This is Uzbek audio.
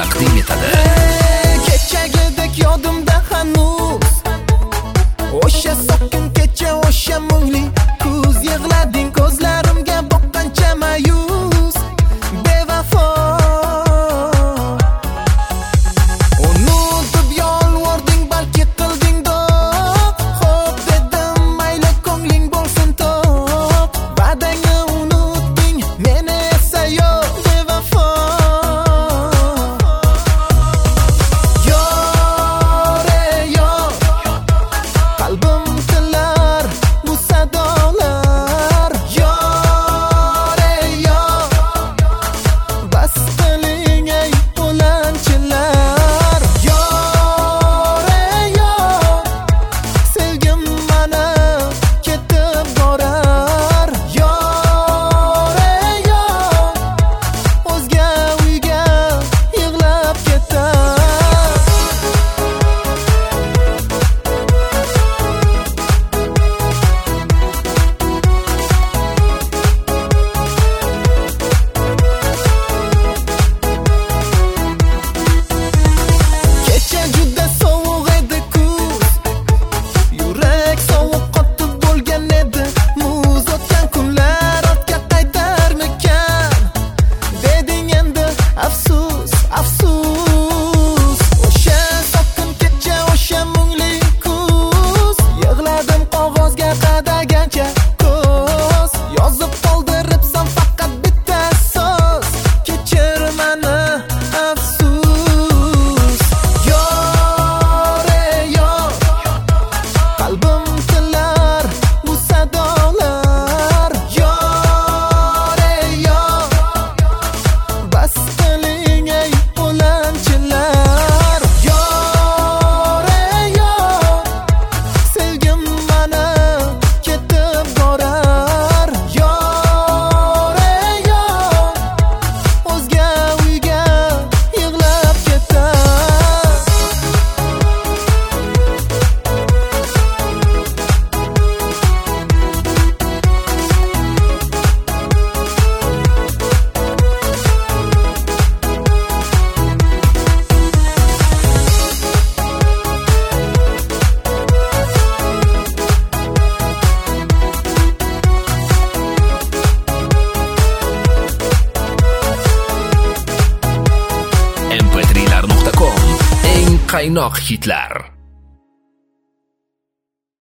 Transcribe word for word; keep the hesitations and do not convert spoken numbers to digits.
taqdim etadi. Kechagidek yodimda hanuz o'sha sokin kecha, o'sha mungli kuz. Yig'lading ko'zlarimga boqqancha mayus bevafo. Unutib yolvording, balki qilding do'q. Xo'p dedim, mayli ko'ngling bo'lsin to'q. Va'dangni unutding, meni esa yo'q bevafo. m p three lar nuqta com eng qaynoq hitlar.